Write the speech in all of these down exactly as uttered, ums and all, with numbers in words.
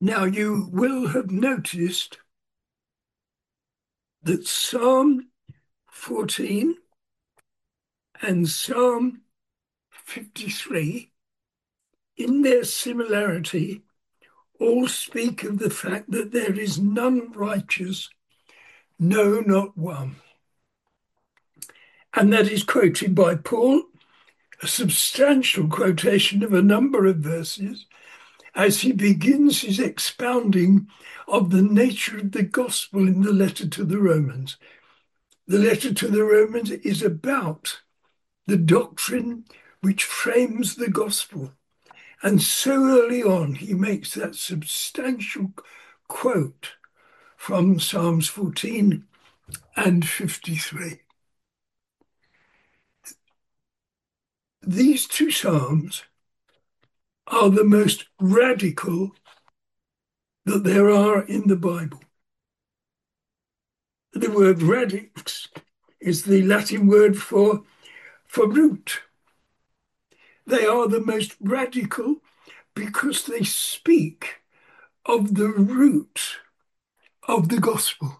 Now, you will have noticed that Psalm fourteen and Psalm fifty-three, in their similarity, all speak of the fact that there is none righteous, no, not one. And that is quoted by Paul, a substantial quotation of a number of verses, as he begins his expounding of the nature of the gospel in the letter to the Romans. The letter to the Romans is about the doctrine which frames the gospel. And so early on, he makes that substantial quote from Psalms fourteen and fifty-three. These two Psalms are the most radical that there are in the Bible. The word radix is the Latin word for, for root. They are the most radical because they speak of the root of the gospel.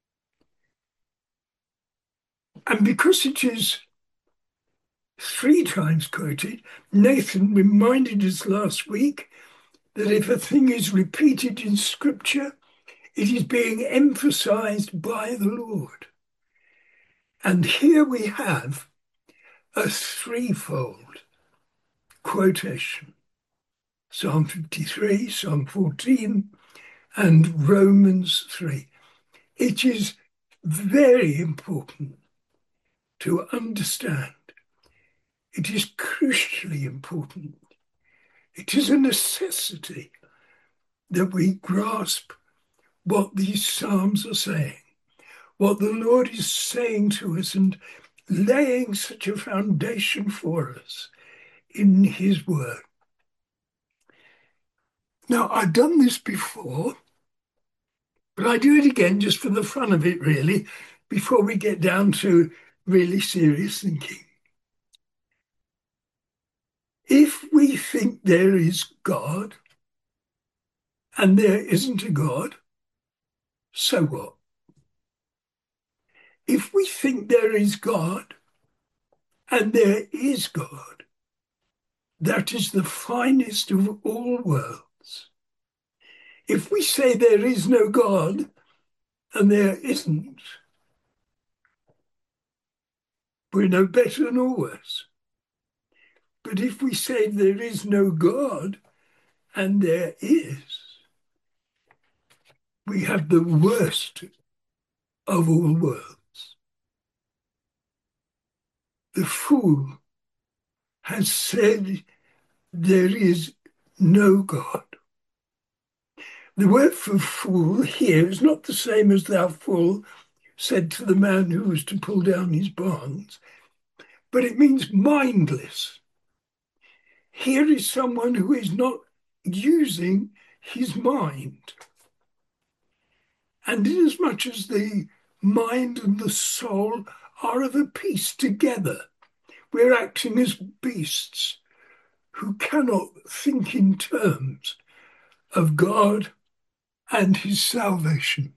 And because it is three times quoted, Nathan reminded us last week that if a thing is repeated in Scripture, it is being emphasized by the Lord. And here we have a threefold quotation: Psalm fifty-three, Psalm fourteen, and Romans three. It is very important to understand. It is crucially important. It is a necessity that we grasp what these Psalms are saying, what the Lord is saying to us and laying such a foundation for us in his word. Now, I've done this before, but I do it again just for the fun of it, really, before we get down to really serious thinking. If we think there is God and there isn't a God, so what? If we think there is God and there is God, that is the finest of all worlds. If we say there is no God and there isn't, we're no better nor worse. But if we say there is no God and there is, we have the worst of all worlds. The fool has said there is no God. The word for fool here is not the same as thou fool said to the man who was to pull down his barns, but it means mindless. Here is someone who is not using his mind. And inasmuch as the mind and the soul are of a piece together, we're acting as beasts who cannot think in terms of God and his salvation.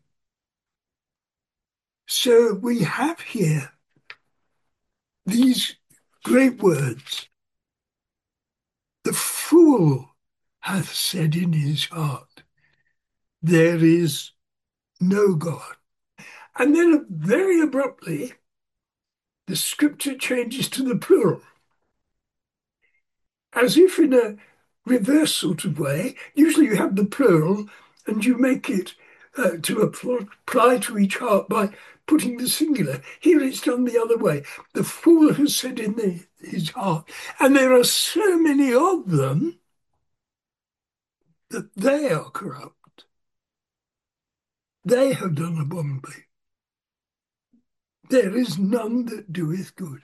So we have here these great words. The fool hath said in his heart, there is no God. And then very abruptly, the scripture changes to the plural, as if in a reverse sort of way. Usually you have the plural and you make it uh, to apply to each heart by putting the singular. Here it's done the other way. The fool has said in the, his heart, and there are so many of them that they are corrupt. They have done abominably. There is none that doeth good.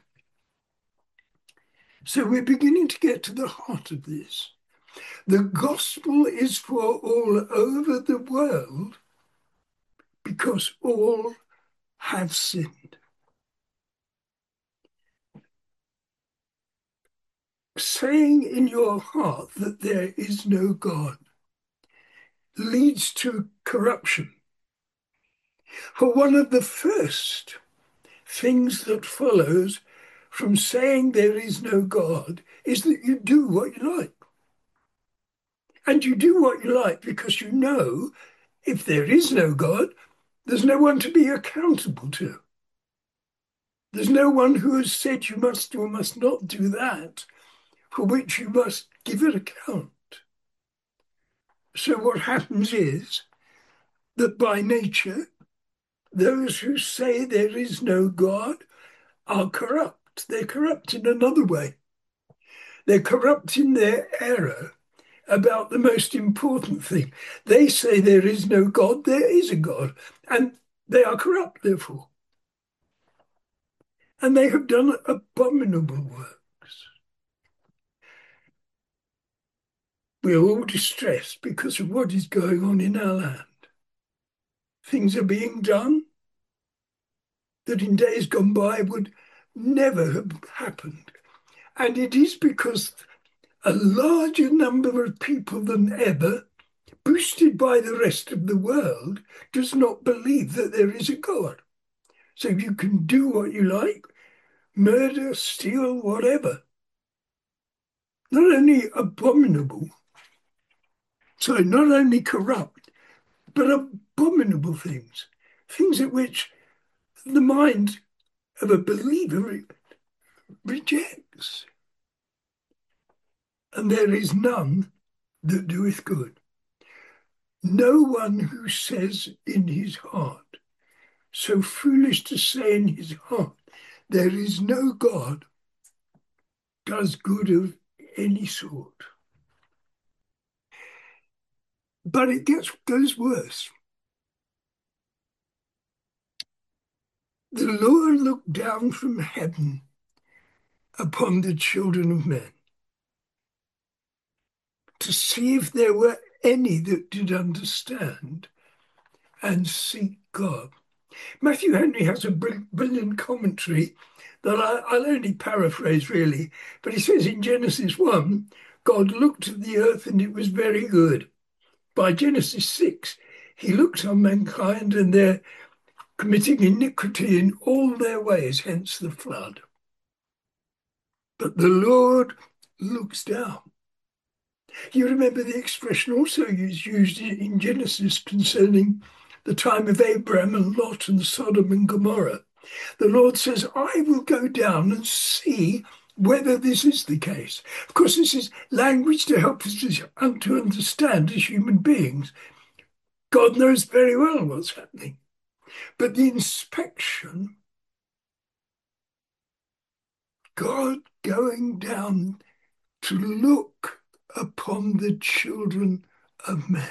So we're beginning to get to the heart of this. The gospel is for all over the world because all have sinned. Saying in your heart that there is no God leads to corruption. For one of the first things that follows from saying there is no God is that you do what you like. And you do what you like because you know if there is no God, there's no one to be accountable to. There's no one who has said you must or must not do that, for which you must give an account. So what happens is that by nature, those who say there is no God are corrupt. They're corrupt in another way. They're corrupt in their error about the most important thing. They say there is no God, there is a God, and they are corrupt, therefore. And they have done abominable works. We're all distressed because of what is going on in our land. Things are being done that in days gone by would never have happened. And it is because a larger number of people than ever, boosted by the rest of the world, does not believe that there is a God. So you can do what you like, murder, steal, whatever. Not only abominable, sorry, not only corrupt, but abominable things. Things at which the mind of a believer re- rejects. And there is none that doeth good. No one who says in his heart, so foolish to say in his heart, there is no God, does good of any sort. But it gets goes worse. The Lord looked down from heaven upon the children of men to see if there were any that did understand and seek God. Matthew Henry has a brilliant commentary that I, I'll only paraphrase really, but he says in Genesis one, God looked at the earth and it was very good. By Genesis six, he looks on mankind and they're committing iniquity in all their ways, hence the flood. But the Lord looks down. You remember the expression also used in Genesis concerning the time of Abraham and Lot and Sodom and Gomorrah. The Lord says, I will go down and see whether this is the case. Of course, this is language to help us to understand as human beings. God knows very well what's happening. But the inspection, God going down to look upon the children of men.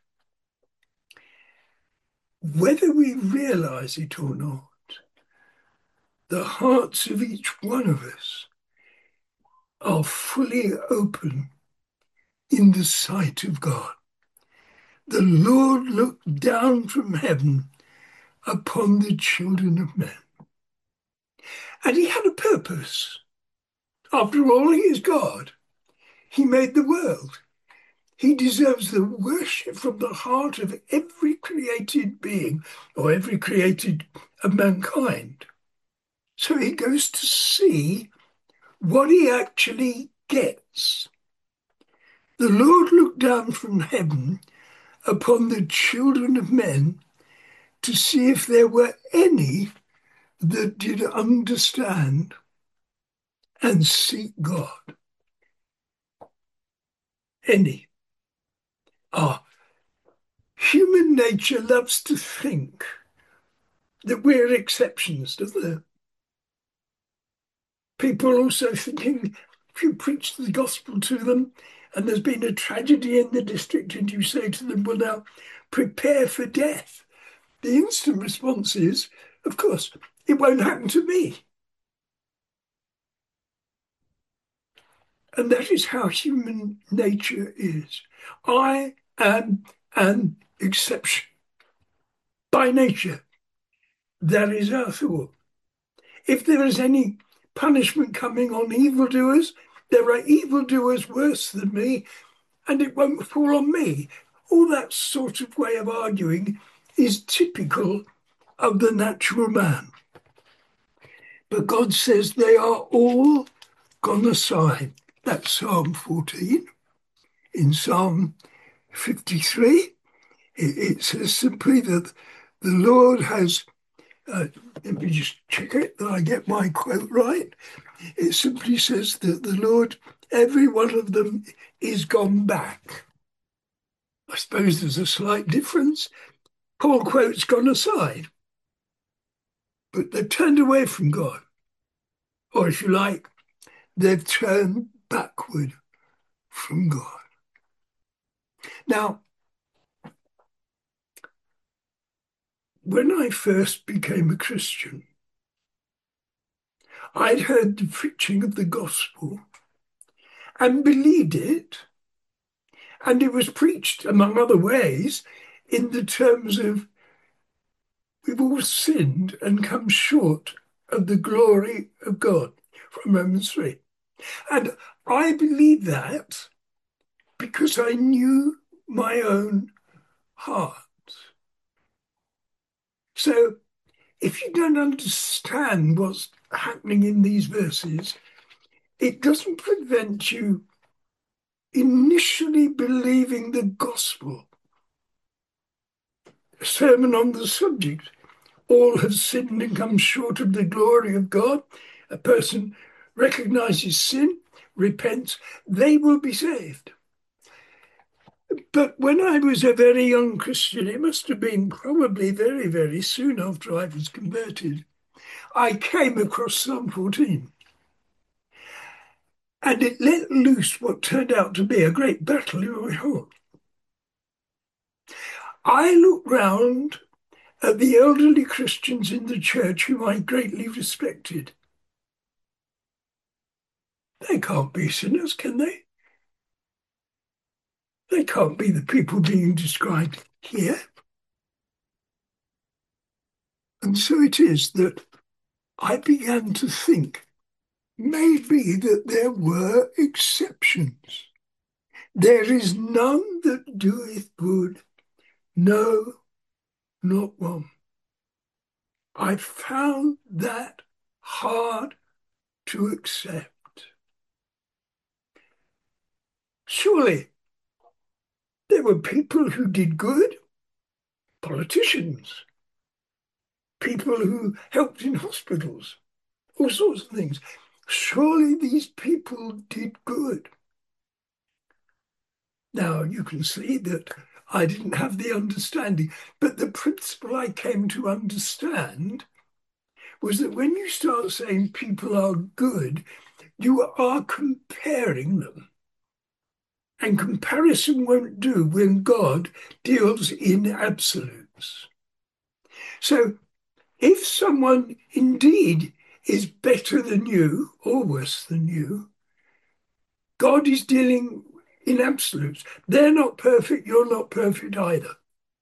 Whether we realize it or not, the hearts of each one of us are fully open in the sight of God. The Lord looked down from heaven upon the children of men. And he had a purpose. After all, he is God. He made the world. He deserves the worship from the heart of every created being or every created of mankind. So he goes to see what he actually gets. The Lord looked down from heaven upon the children of men to see if there were any that did understand and seek God. Any. Ah, human nature loves to think that we're exceptions, doesn't it? People are also thinking, if you preach the gospel to them and there's been a tragedy in the district and you say to them, well, now prepare for death. The instant response is, of course, it won't happen to me. And that is how human nature is. I am an exception. By nature, that is our thought. If there is any punishment coming on evildoers, there are evildoers worse than me, and it won't fall on me. all that sort of way of arguing is typical of the natural man. But God says they are all gone aside. That's Psalm fourteen. In Psalm fifty-three, it, it says simply that the Lord has, uh, let me just check it that I get my quote right. It simply says that the Lord, every one of them is gone back. I suppose there's a slight difference. Paul quotes gone aside, but they've turned away from God. Or if you like, they've turned backward from God. Now, when I first became a Christian, I'd heard the preaching of the gospel and believed it, and it was preached, among other ways, in the terms of we've all sinned and come short of the glory of God, from Romans three. And I believed that because I knew my own heart. So if you don't understand what's happening in these verses, it doesn't prevent you initially believing the gospel. A sermon on the subject. All have sinned and come short of the glory of God. A person recognizes sin, repents, they will be saved. But when I was a very young Christian, it must have been probably very, very soon after I was converted, I came across Psalm fourteen. And it let loose what turned out to be a great battle in my heart. I looked round at the elderly Christians in the church whom I greatly respected. They can't be sinners, can they? They can't be the people being described here. And so it is that I began to think maybe that there were exceptions. There is none that doeth good, no, not one. I found that hard to accept. Surely there were people who did good, politicians, people who helped in hospitals, all sorts of things. Surely these people did good. Now, you can see that I didn't have the understanding, but the principle I came to understand was that when you start saying people are good, you are comparing them. And comparison won't do when God deals in absolutes. So if someone indeed is better than you or worse than you, God is dealing in absolutes. They're not perfect, you're not perfect either.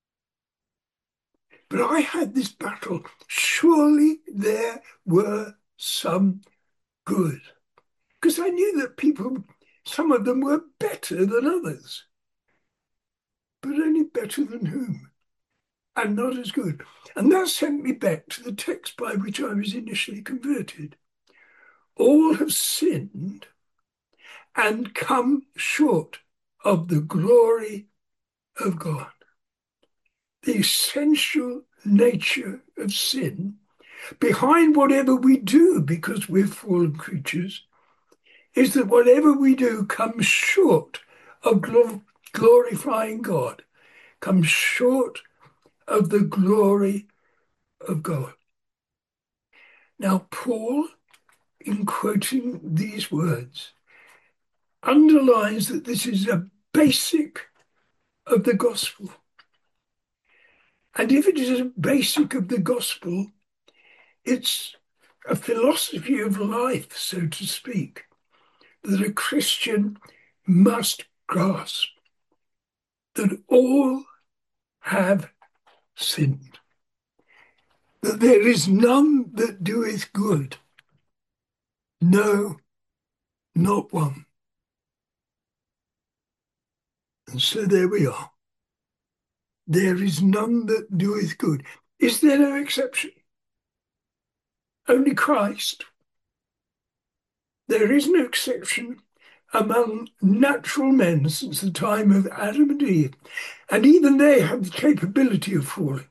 But I had this battle. Surely there were some good. Because I knew that people, some of them were better than others. But only better than whom? And not as good. And that sent me back to the text by which I was initially converted. All have sinned and come short of the glory of God. The essential nature of sin, behind whatever we do, because we're fallen creatures, is that whatever we do comes short of glor- glorifying God, comes short of the glory of God. Now, Paul, in quoting these words, underlines that this is a basic of the gospel. And if it is a basic of the gospel, it's a philosophy of life, so to speak, that a Christian must grasp, that all have sinned, that there is none that doeth good, no, not one. And so there we are. there is none that doeth good. Is there no exception? Only Christ. There is no exception among natural men since the time of Adam and Eve, and even they have the capability of falling.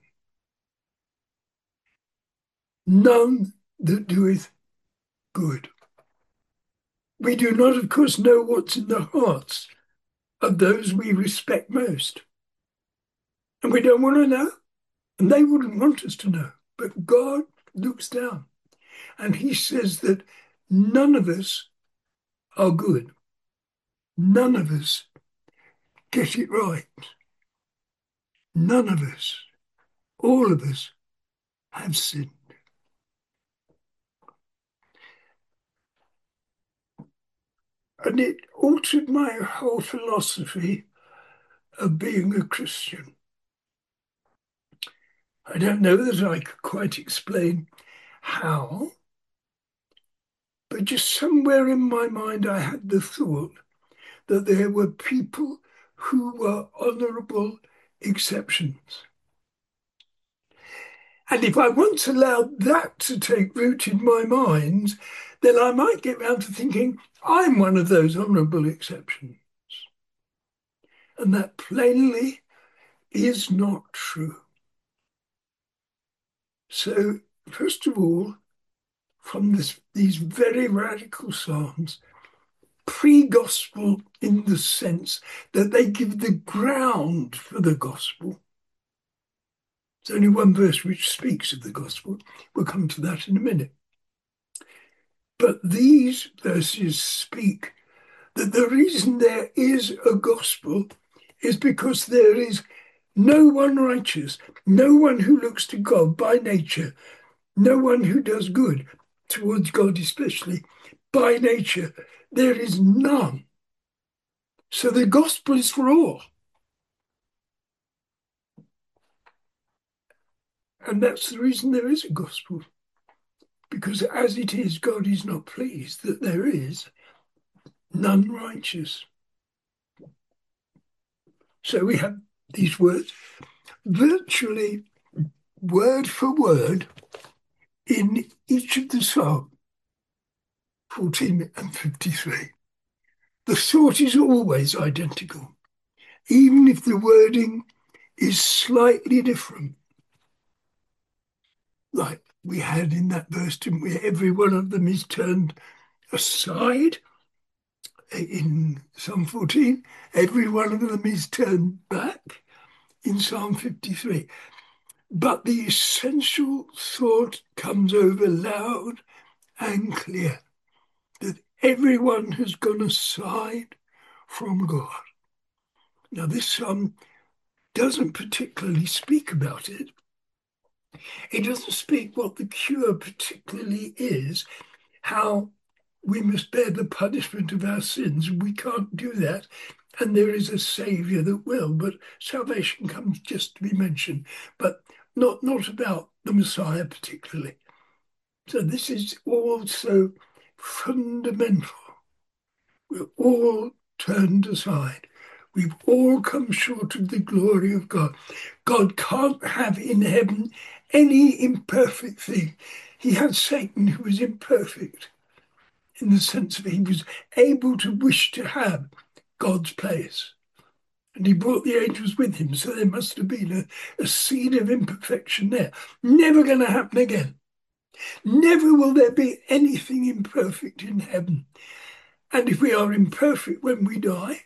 None that doeth good. We do not, of course, know what's in the hearts of those we respect most. And we don't want to know, and they wouldn't want us to know. But God looks down, and he says that none of us are good. None of us get it right. None of us, all of us, have sinned. And it altered my whole philosophy of being a Christian. I don't know that I could quite explain how, but just somewhere in my mind I had the thought that there were people who were honourable exceptions. And if I once allowed that to take root in my mind, then I might get round to thinking I'm one of those honourable exceptions. And that plainly is not true. So, first of all, from this, these very radical psalms, pre-gospel in the sense that they give the ground for the gospel. There's only one verse which speaks of the gospel. We'll come to that in a minute. But these verses speak that the reason there is a gospel is because there is no one righteous, no one who looks to God by nature, no one who does good towards God especially by nature. There is none. So the gospel is for all. And that's the reason there is a gospel. Because as it is, God is not pleased that there is none righteous. So we have these words virtually word for word in each of the Psalms, fourteen and fifty-three. The thought is always identical, even if the wording is slightly different. Like we had in that verse, didn't we? Every one of them is turned aside. In Psalm fourteen, every one of them is turned back in Psalm fifty-three. But the essential thought comes over loud and clear, that everyone has gone aside from God. Now, this psalm doesn't particularly speak about it. It doesn't speak what the cure particularly is, how we must bear the punishment of our sins. We can't do that. And there is a Saviour that will, but salvation comes just to be mentioned, but not, not about the Messiah particularly. So this is also fundamental. We're all turned aside. We've all come short of the glory of God. God can't have in heaven any imperfect thing. He had Satan, who was imperfect in the sense that he was able to wish to have God's place. And he brought the angels with him, so there must have been a, a seed of imperfection there. Never going to happen again. Never will there be anything imperfect in heaven. And if we are imperfect when we die,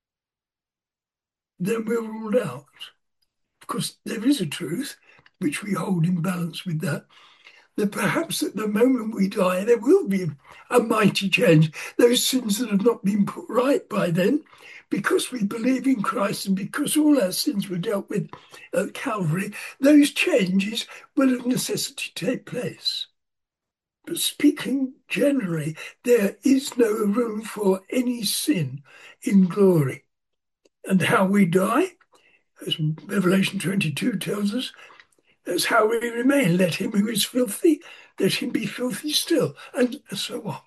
then we're ruled out. Of course, there is a truth, which we hold in balance with that, that perhaps at the moment we die, there will be a mighty change. Those sins that have not been put right by then, because we believe in Christ and because all our sins were dealt with at Calvary, those changes will of necessity take place. But speaking generally, there is no room for any sin in glory. And how we die, as Revelation twenty-two tells us, that's how we remain. Let him who is filthy, let him be filthy still, and so on.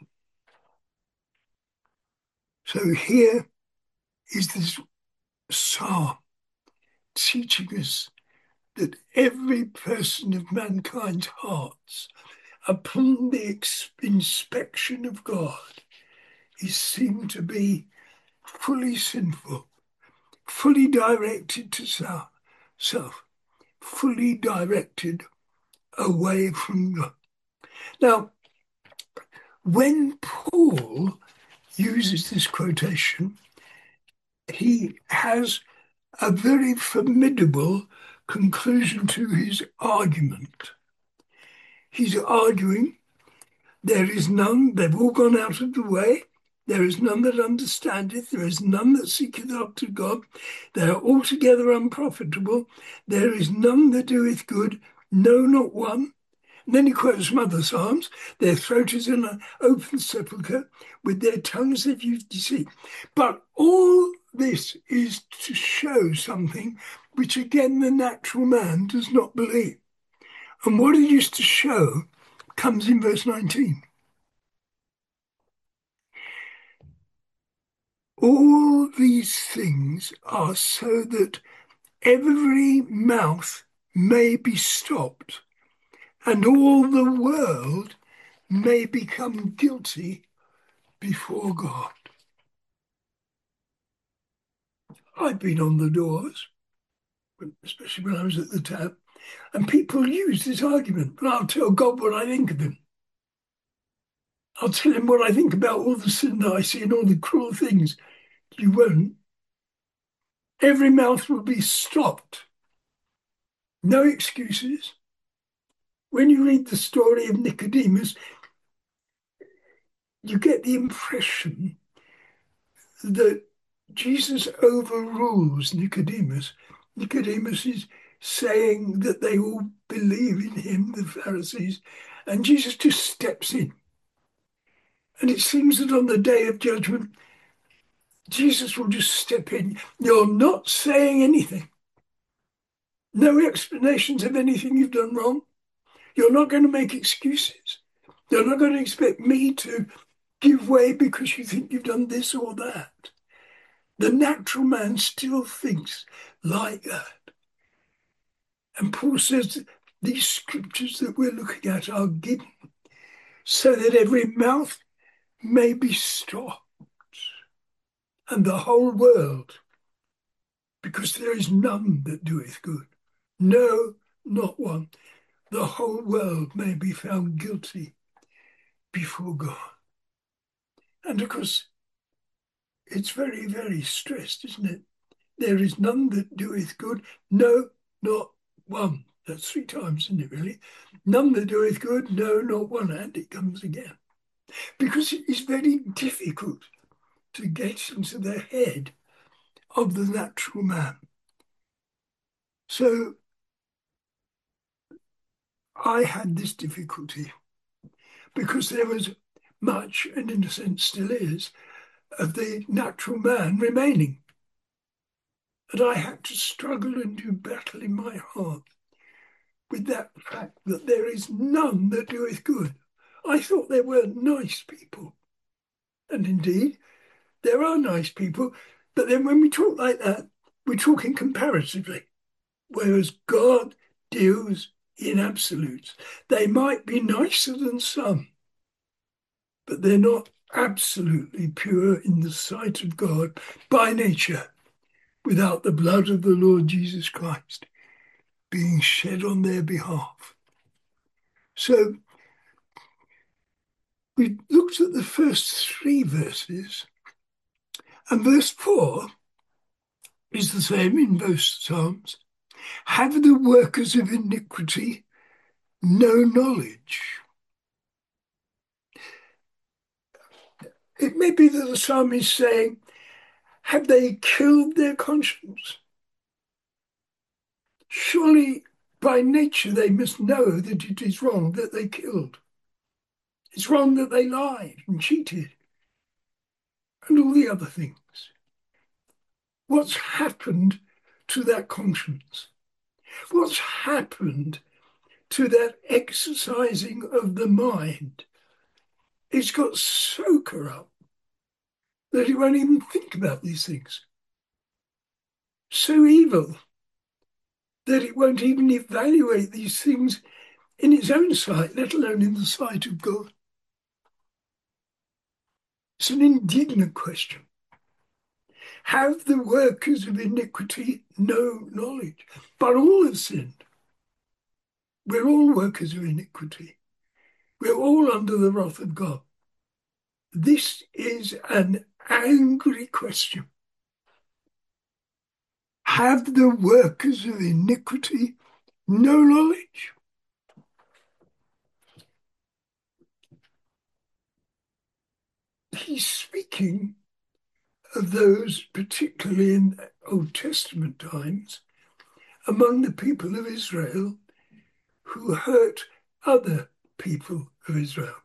So here is this psalm teaching us that every person of mankind's hearts, upon the ex- inspection of God, is seen to be fully sinful, fully directed to self, self, fully directed away from God. Now, when Paul uses this quotation, he has a very formidable conclusion to his argument. He's arguing there is none, they've all gone out of the way, there is none that understandeth, there is none that seeketh after God, they are altogether unprofitable, there is none that doeth good, no, not one. And then he quotes some other psalms. Their throat is an open sepulchre, with their tongues they've used deceit. But all this is to show something which, again, the natural man does not believe. And what it is to show comes in verse nineteen. All these things are so that every mouth may be stopped, and all the world may become guilty before God. I've been on the doors, especially when I was at the tap, and people use this argument, but I'll tell God what I think of him. I'll tell him what I think about all the sin that I see and all the cruel things. You won't. Every mouth will be stopped. No excuses. When you read the story of Nicodemus, you get the impression that Jesus overrules Nicodemus. Nicodemus is saying that they all believe in him, the Pharisees, and Jesus just steps in. And it seems that on the day of judgment, Jesus will just step in. You're not saying anything. No explanations of anything you've done wrong. You're not going to make excuses. You're not going to expect me to give way because you think you've done this or that. The natural man still thinks like that. And Paul says these scriptures that we're looking at are given so that every mouth may be stopped, and the whole world, because there is none that doeth good. No, not one. The whole world may be found guilty before God. And of course, it's very, very stressed, isn't it? There is none that doeth good. No, not one. That's three times, isn't it, really? None that doeth good. No, not one. And it comes again. Because it is very difficult to get into the head of the natural man. So I had this difficulty because there was much, and in a sense still is, of the natural man remaining. And I had to struggle and do battle in my heart with that fact that there is none that doeth good. I thought there were nice people. And indeed, there are nice people. But then when we talk like that, we're talking comparatively. Whereas God deals in absolutes. They might be nicer than some, but they're not absolutely pure in the sight of God by nature, without the blood of the Lord Jesus Christ being shed on their behalf. So we looked at the first three verses, and verse four is the same in both Psalms. Have the workers of iniquity no knowledge? It may be that the psalm is saying, have they killed their conscience? Surely by nature they must know that it is wrong that they killed. It's wrong that they lied and cheated and all the other things. What's happened to that conscience? What's happened to that exercising of the mind? It's got so corrupt that it won't even think about these things. So evil that it won't even evaluate these things in its own sight, let alone in the sight of God. It's an indignant question. Have the workers of iniquity no knowledge? But all have sinned. We're all workers of iniquity. We're all under the wrath of God. This is an angry question. Have the workers of iniquity no knowledge? He's speaking of those, particularly in Old Testament times, among the people of Israel who hurt other people of Israel.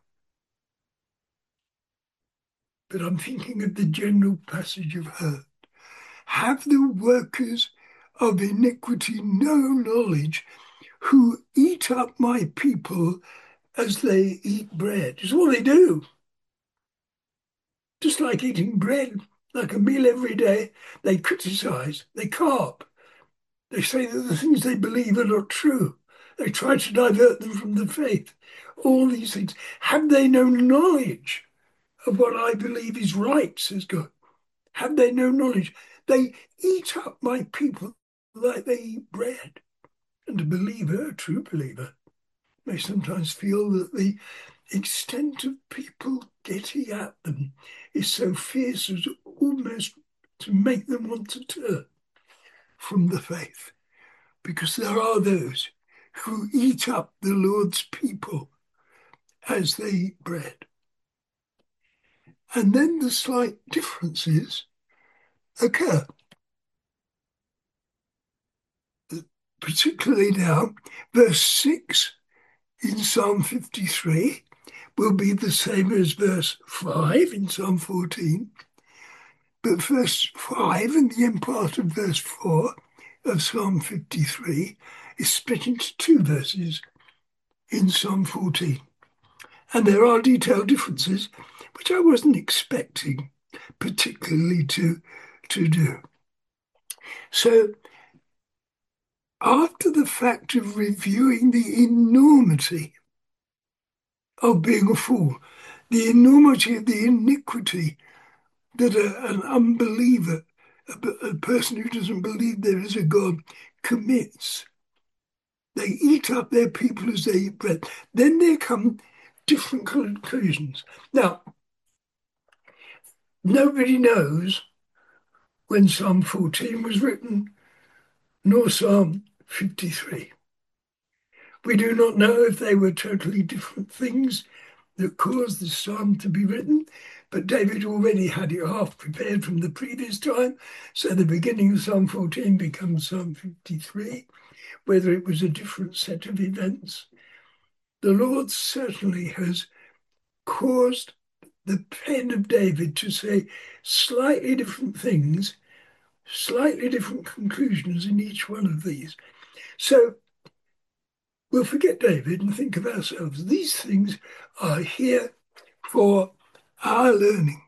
But I'm thinking of the general passage of hurt. Have the workers of iniquity no knowledge who eat up my people as they eat bread? It's all they do. Just like eating bread, like a meal every day, they criticize, they carp. They say that the things they believe are not true. They try to divert them from the faith. All these things. Have they no knowledge of what I believe is right, says God? Have they no knowledge? They eat up my people like they eat bread. And a believer, a true believer, may sometimes feel that the extent of people getting at them is so fierce as almost to make them want to turn from the faith. Because there are those who eat up the Lord's people as they eat bread. And then the slight differences occur. Particularly now, verse six in Psalm fifty-three will be the same as verse five in Psalm fourteen. But verse five and the end part of verse four of Psalm fifty-three is split into two verses in Psalm fourteen. And there are detailed differences, which I wasn't expecting particularly to, to do. So, after the fact of reviewing the enormity of being a fool, the enormity of the iniquity that a, an unbeliever, a, a person who doesn't believe there is a God, commits, they eat up their people as they eat bread. Then there come different conclusions. Now, nobody knows when Psalm fourteen was written, nor Psalm fifty-three. We do not know if they were totally different things that caused the psalm to be written, but David already had it half prepared from the previous time, so the beginning of Psalm fourteen becomes Psalm fifty-three, whether it was a different set of events. The Lord certainly has caused the pen of David to say slightly different things, slightly different conclusions in each one of these. So we'll forget David and think of ourselves. These things are here for our learning.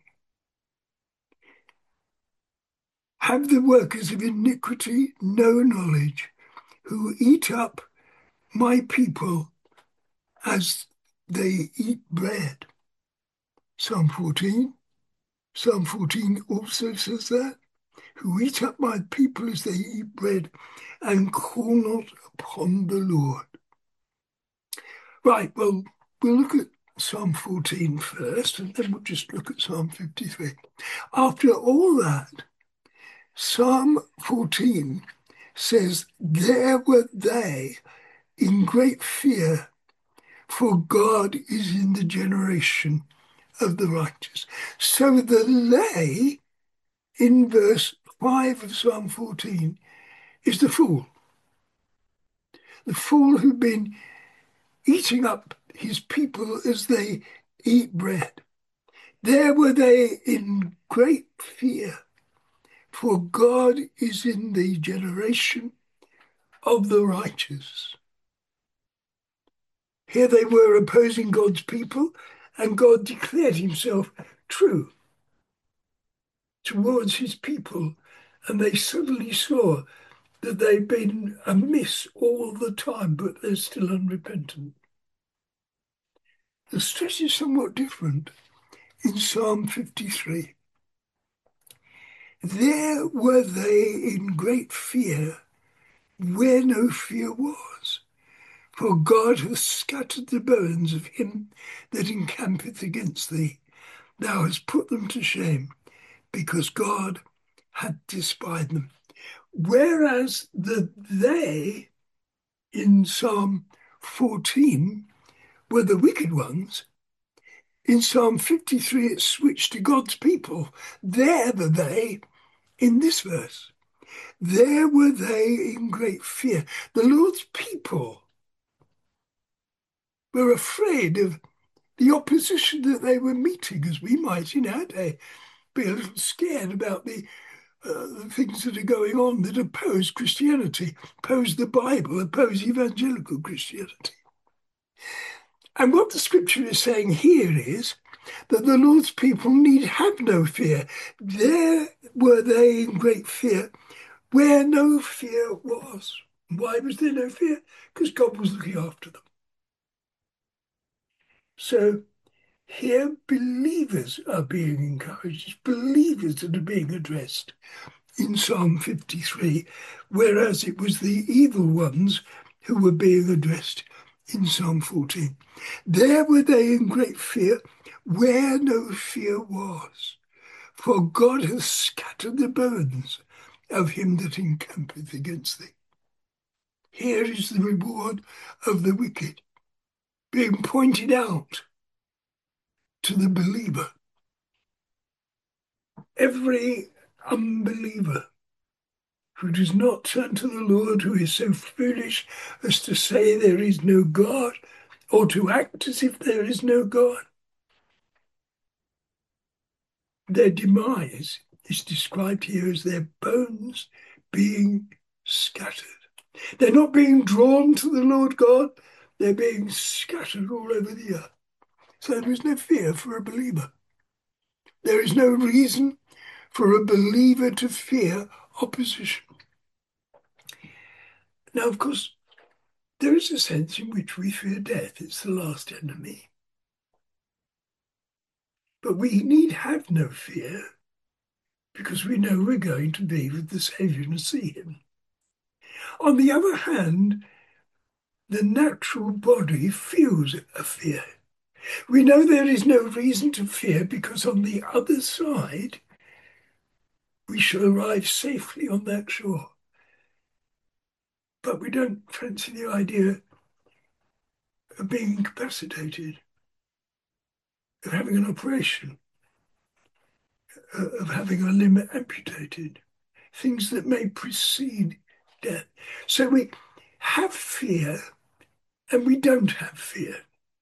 Have the workers of iniquity no knowledge, who eat up my people as they eat bread? Psalm fourteen. Psalm fourteen also says that. Who eat up my people as they eat bread and call not upon the Lord. Right, well, we'll look at Psalm fourteen first, and then we'll just look at Psalm fifty-three. After all that, Psalm fourteen says, there were they in great fear, for God is in the generation of the righteous. So the they in verse five of Psalm fourteen is the fool. The fool who'd been eating up his people as they eat bread. There were they in great fear, for God is in the generation of the righteous. Here they were opposing God's people, and God declared himself true towards his people, and they suddenly saw that they've been amiss all the time, but they're still unrepentant. The stress is somewhat different in Psalm fifty-three. There were they in great fear, where no fear was. For God hath scattered the bones of him that encampeth against thee. Thou hast put them to shame, because God had despised them. Whereas the they in Psalm fourteen were the wicked ones, in Psalm fifty-three it's switched to God's people. They're the they in this verse. There were they in great fear. The Lord's people were afraid of the opposition that they were meeting, as we might in our day be a little scared about the, uh, the things that are going on that oppose Christianity, oppose the Bible, oppose evangelical Christianity. And what the scripture is saying here is that the Lord's people need have no fear. There were they in great fear, where no fear was. Why was there no fear? Because God was looking after them. So here believers are being encouraged, it's believers that are being addressed in Psalm fifty-three, whereas it was the evil ones who were being addressed in Psalm fourteen. There were they in great fear, where no fear was. For God hath scattered the bones of him that encampeth against thee. Here is the reward of the wicked being pointed out to the believer. Every unbeliever who does not turn to the Lord, who is so foolish as to say there is no God, or to act as if there is no God, their demise is described here as their bones being scattered. They're not being drawn to the Lord God, they're being scattered all over the earth. So there is no fear for a believer. There is no reason for a believer to fear opposition. Now, of course, there is a sense in which we fear death. It's the last enemy. But we need have no fear because we know we're going to be with the Saviour and see him. On the other hand, the natural body feels a fear. We know there is no reason to fear because on the other side, we shall arrive safely on that shore. But we don't fancy the idea of being incapacitated, of having an operation, of having a limb amputated, things that may precede death. So we have fear and we don't have fear.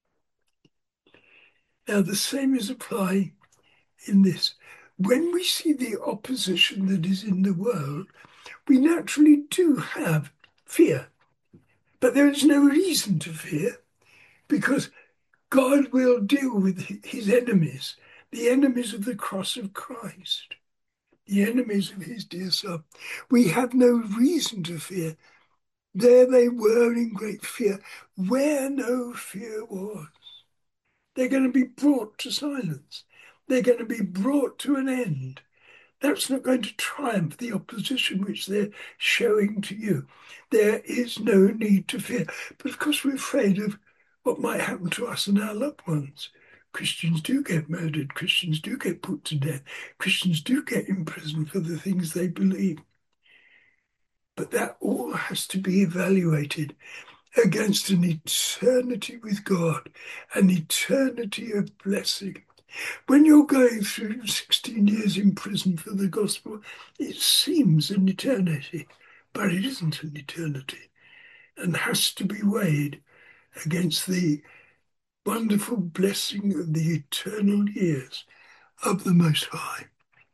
Now the same is applying in this. When we see the opposition that is in the world, we naturally do have fear. But there is no reason to fear because God will deal with his enemies, the enemies of the cross of Christ, the enemies of his dear Son. We have no reason to fear. There they were in great fear, where no fear was. They're going to be brought to silence. They're going to be brought to an end. That's not going to triumph the opposition which they're showing to you. There is no need to fear. But of course, we're afraid of what might happen to us and our loved ones. Christians do get murdered. Christians do get put to death. Christians do get imprisoned for the things they believe. But that all has to be evaluated against an eternity with God, an eternity of blessing. When you're going through sixteen years in prison for the gospel, it seems an eternity, but it isn't an eternity and has to be weighed against the wonderful blessing of the eternal years of the Most High.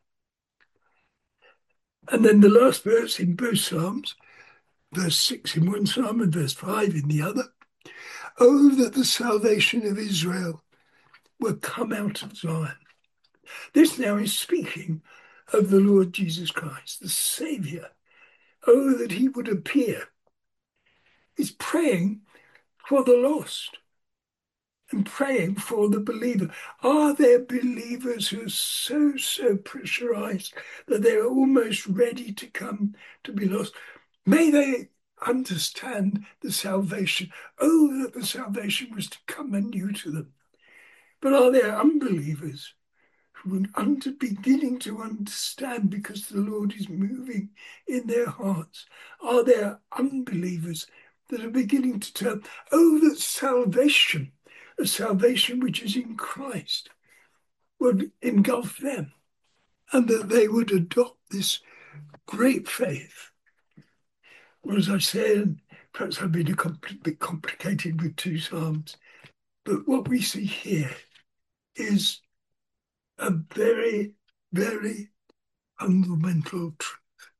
And then the last verse in both Psalms, verse six in one Psalm and verse five in the other, oh, that the salvation of Israel were come out of Zion. This now is speaking of the Lord Jesus Christ, the Saviour, oh, that he would appear, is praying for the lost and praying for the believer. Are there believers who are so, so pressurized that they're almost ready to come to be lost? May they understand the salvation. Oh, that the salvation was to come anew to them. But are there unbelievers who are under, beginning to understand because the Lord is moving in their hearts? Are there unbelievers that are beginning to turn, oh, that salvation, a salvation which is in Christ, would engulf them, and that they would adopt this great faith? Well, as I said, perhaps I've been a compl- bit complicated with two Psalms, but what we see here is a very, very fundamental truth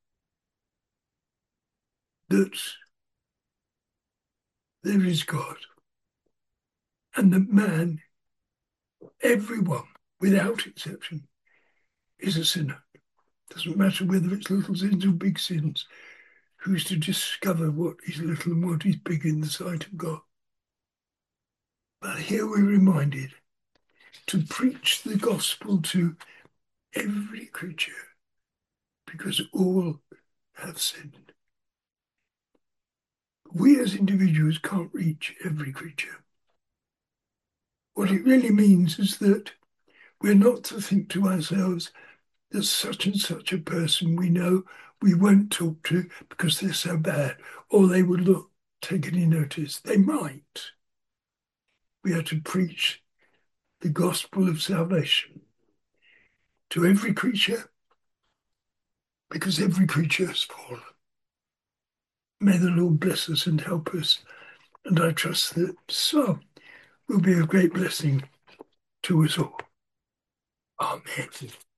that there is God and that man, everyone, without exception, is a sinner. Doesn't matter whether it's little sins or big sins. Who's to discover what is little and what is big in the sight of God? But here we're reminded to preach the gospel to every creature because all have sinned. We as individuals can't reach every creature. What it really means is that we're not to think to ourselves that such and such a person we know we won't talk to because they're so bad, or they would not take any notice. They might. We are to preach the gospel of salvation to every creature because every creature has fallen. May the Lord bless us and help us, and I trust that so will be a great blessing to us all. Amen.